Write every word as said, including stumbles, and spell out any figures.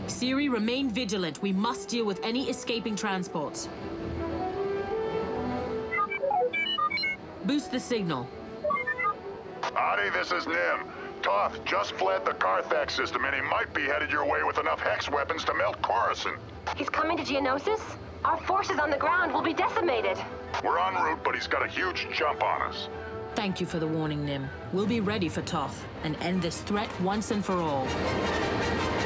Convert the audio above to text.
Ciri, remain vigilant. We must deal with any escaping transports. Boost the signal. Adi, this is Nim. Toth just fled the Carthax system, and he might be headed your way with enough hex weapons to melt Coruscant. He's coming to Geonosis? Our forces on the ground will be decimated. We're en route, but he's got a huge jump on us. Thank you for the warning, Nim. We'll be ready for Toth and end this threat once and for all.